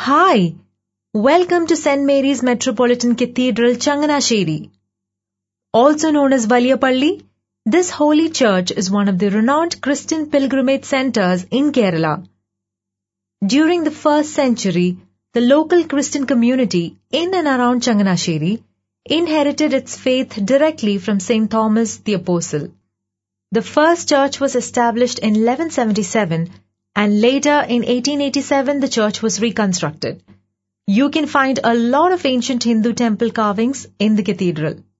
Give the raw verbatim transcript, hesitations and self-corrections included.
Hi, welcome to Saint Mary's Metropolitan Cathedral, Changanasheri. Also known as Valiyapalli, this holy church is one of the renowned Christian pilgrimage centers in Kerala. During the first century, the local Christian community in and around Changanasheri inherited its faith directly from Saint Thomas the Apostle. The first church was established in eleven seventy-seven and later in eighteen eighty-seven the church was reconstructed. You can find a lot of ancient Hindu temple carvings in the cathedral.